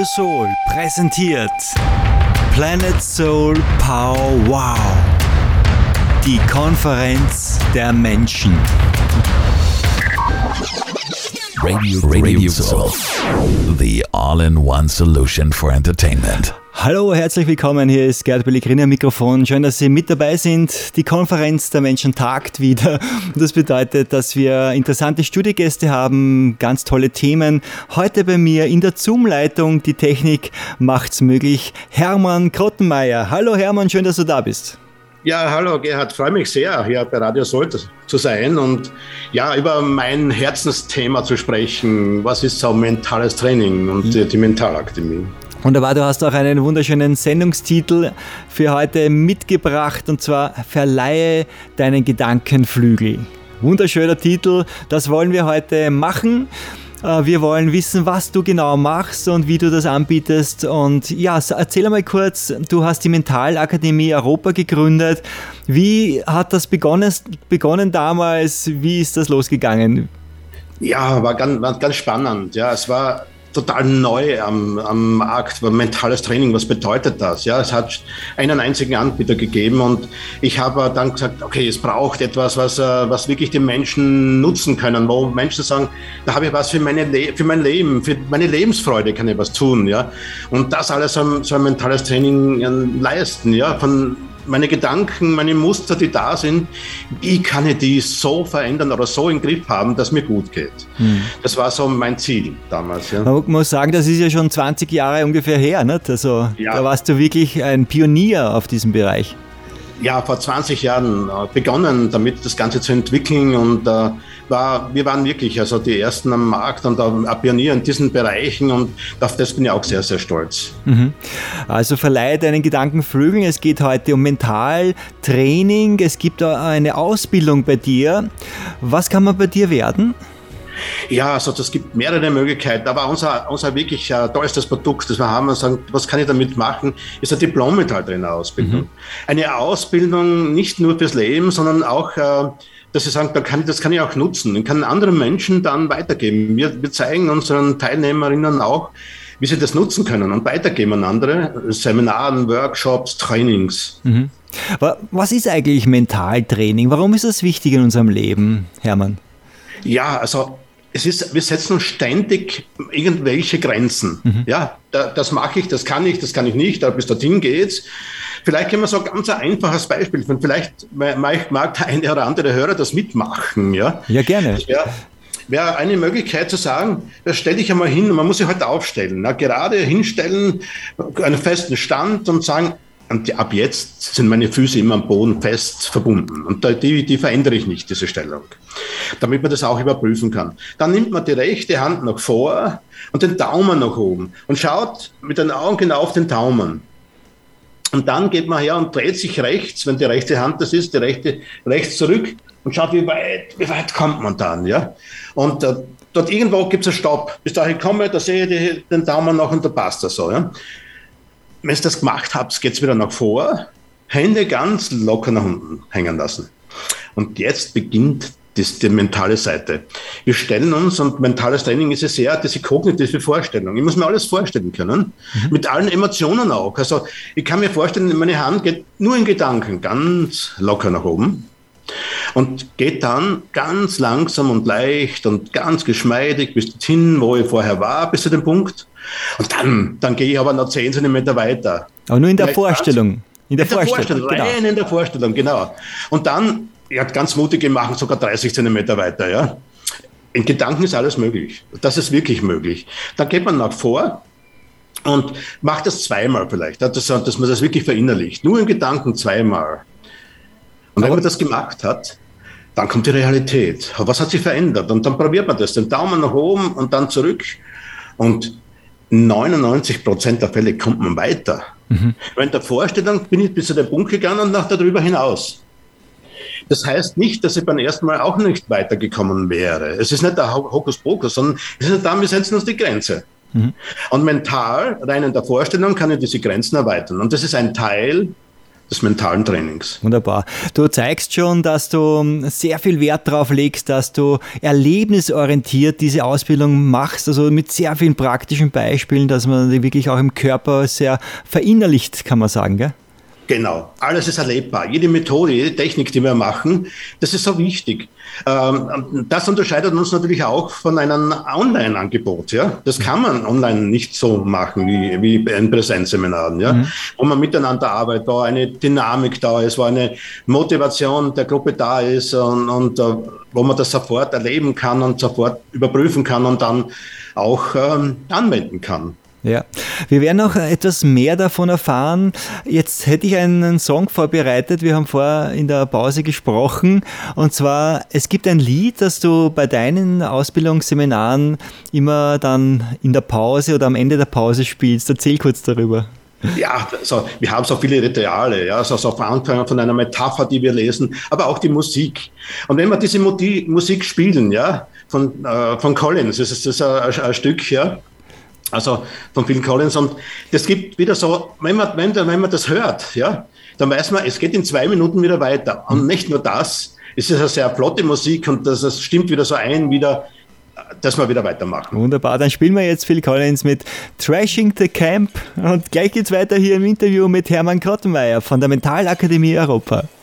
Radio Soul präsentiert Planet Soul Power Wow, die Konferenz der Menschen. Radio Soul, the all-in-one solution for entertainment. Hallo, herzlich willkommen, hier ist Gerd Pellegrini am Mikrofon. Schön, dass Sie mit dabei sind. Die Konferenz der Menschen tagt wieder. Das bedeutet, dass wir interessante Studiogäste haben, ganz tolle Themen. Heute bei mir in der Zoom-Leitung, die Technik macht's möglich, Hermann Krottenmeier. Hallo Hermann, schön, dass du da bist. Ja, hallo Gerhard, freue mich sehr, hier bei Radio Soul zu sein und ja, über mein Herzensthema zu sprechen. Was ist so mentales Training und die Mentalakademie? Wunderbar, du hast auch einen wunderschönen Sendungstitel für heute mitgebracht, und zwar Verleihe deinen Gedanken Flügel. Wunderschöner Titel, das wollen wir heute machen. Wir wollen wissen, was du genau machst und wie du das anbietest. Und ja, erzähl einmal kurz, du hast die Mentalakademie Europa gegründet. Wie hat das begonnen damals? Wie ist das losgegangen? Ja, war ganz spannend. Ja, es war total neu am Markt, mentales Training, was bedeutet das? Ja, es hat einen einzigen Anbieter gegeben und ich habe dann gesagt, okay, es braucht etwas, was wirklich die Menschen nutzen können, wo Menschen sagen, da habe ich was für mein Leben, für meine Lebensfreude kann ich was tun, ja. Und das alles so ein mentales Training leisten, ja, von meine Gedanken, meine Muster, die da sind, wie kann ich die so verändern oder so im Griff haben, dass mir gut geht. Das war so mein Ziel damals. Ja. Man muss sagen, das ist ja schon 20 Jahre ungefähr her, nicht? Also ja. Da warst du wirklich ein Pionier auf diesem Bereich. Ja, vor 20 Jahren begonnen, damit das Ganze zu entwickeln und wir waren wirklich also die Ersten am Markt und Pionier in diesen Bereichen und auf das bin ich auch sehr, sehr stolz. Also verleihe deinen Gedanken Flügeln. Es geht heute um Mentaltraining. Es gibt eine Ausbildung bei dir. Was kann man bei dir werden? Ja, also das gibt mehrere Möglichkeiten, aber unser wirklich tollstes Produkt, das wir haben, und sagen, was kann ich damit machen, ist eine Diplom-Mentaltrainer-Ausbildung. Eine Ausbildung nicht nur fürs Leben, sondern auch, dass sie sagen, das kann ich auch nutzen, ich kann anderen Menschen dann weitergeben. Wir zeigen unseren Teilnehmerinnen auch, wie sie das nutzen können und weitergeben an andere, Seminaren, Workshops, Trainings. Was ist eigentlich Mentaltraining? Warum ist das wichtig in unserem Leben, Hermann? Ja, also wir setzen uns ständig irgendwelche Grenzen. Ja, das mache ich, das kann ich nicht, aber bis dorthin geht's. Vielleicht können wir so ein ganz einfaches Beispiel finden. Vielleicht mag der eine oder andere Hörer das mitmachen. Ja, gerne. Wäre eine Möglichkeit zu sagen, stell dich einmal hin, man muss sich heute aufstellen. Gerade hinstellen, einen festen Stand und sagen, und ab jetzt sind meine Füße immer am Boden fest verbunden. Und die verändere ich nicht, diese Stellung. Damit man das auch überprüfen kann. Dann nimmt man die rechte Hand nach vor und den Daumen nach oben und schaut mit den Augen genau auf den Daumen. Und dann geht man her und dreht sich rechts, wenn die rechte Hand das ist, die rechte rechts zurück und schaut, wie weit kommt man dann. Ja? Und dort irgendwo gibt es einen Stopp. Bis dahin komme, da sehe ich den Daumen noch und da passt das so. Ja? Wenn ihr das gemacht habt, geht es wieder nach vor, Hände ganz locker nach unten hängen lassen. Und jetzt beginnt die mentale Seite. Wir stellen uns, und mentales Training ist ja sehr diese kognitive Vorstellung. Ich muss mir alles vorstellen können, mit allen Emotionen auch. Also ich kann mir vorstellen, meine Hand geht nur in Gedanken ganz locker nach oben und geht dann ganz langsam und leicht und ganz geschmeidig bis dorthin, wo ich vorher war, bis zu dem Punkt. Und dann gehe ich aber noch 10 Zentimeter weiter. Aber nur in der Vorstellung. In der Vorstellung, rein in der Vorstellung, genau. Und dann, ganz mutige machen sogar 30 Zentimeter weiter, ja. In Gedanken ist alles möglich. Das ist wirklich möglich. Dann geht man nach vor und macht das zweimal vielleicht, dass man das wirklich verinnerlicht. Nur in Gedanken zweimal. Und wenn man das gemacht hat, dann kommt die Realität. Was hat sich verändert? Und dann probiert man das, den Daumen nach oben und dann zurück. Und 99% der Fälle kommt man weiter. Weil in der Vorstellung bin ich bis zu dem Punkt gegangen und nach darüber hinaus. Das heißt nicht, dass ich beim ersten Mal auch nicht weitergekommen wäre. Es ist nicht der Hokuspokus, sondern es ist da, wir setzen uns die Grenze. Und mental, rein in der Vorstellung, kann ich diese Grenzen erweitern. Und das ist ein Teil des mentalen Trainings. Wunderbar. Du zeigst schon, dass du sehr viel Wert darauf legst, dass du erlebnisorientiert diese Ausbildung machst, also mit sehr vielen praktischen Beispielen, dass man die wirklich auch im Körper sehr verinnerlicht, kann man sagen, gell? Genau, alles ist erlebbar. Jede Methode, jede Technik, die wir machen, das ist so wichtig. Das unterscheidet uns natürlich auch von einem Online-Angebot. Ja? Das kann man online nicht so machen wie in Präsenzseminaren, ja? Wo man miteinander arbeitet, wo eine Dynamik da ist, wo eine Motivation der Gruppe da ist und wo man das sofort erleben kann und sofort überprüfen kann und dann auch anwenden kann. Ja, wir werden noch etwas mehr davon erfahren. Jetzt hätte ich einen Song vorbereitet. Wir haben vorher in der Pause gesprochen. Und zwar, es gibt ein Lied, das du bei deinen Ausbildungsseminaren immer dann in der Pause oder am Ende der Pause spielst. Erzähl kurz darüber. Ja, also wir haben so viele Rituale, ja, so angefangen von einer Metapher, die wir lesen, aber auch die Musik. Und wenn wir diese Musik spielen, ja, von Collins, das ist ein Stück, ja, also von Phil Collins, und das gibt wieder so, wenn man das hört, ja, dann weiß man, es geht in 2 Minuten wieder weiter. Und nicht nur das, es ist eine sehr flotte Musik und das stimmt wieder so ein, dass wir wieder weitermachen. Wunderbar, dann spielen wir jetzt Phil Collins mit Trashing the Camp und gleich geht's weiter hier im Interview mit Hermann Grottenmeier von der Mentalakademie Europa.